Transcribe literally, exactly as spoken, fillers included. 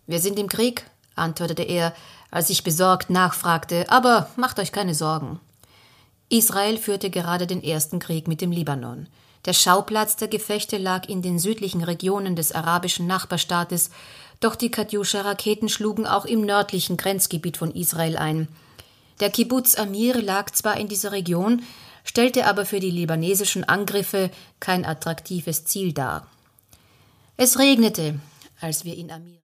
»Wir sind im Krieg«, antwortete er, als ich besorgt nachfragte, »aber macht euch keine Sorgen.« Israel führte gerade den ersten Krieg mit dem Libanon. Der Schauplatz der Gefechte lag in den südlichen Regionen des arabischen Nachbarstaates, doch die Katjuscha-Raketen schlugen auch im nördlichen Grenzgebiet von Israel ein. Der Kibbuz Amir lag zwar in dieser Region, stellte aber für die libanesischen Angriffe kein attraktives Ziel dar. Es regnete, als wir in Amir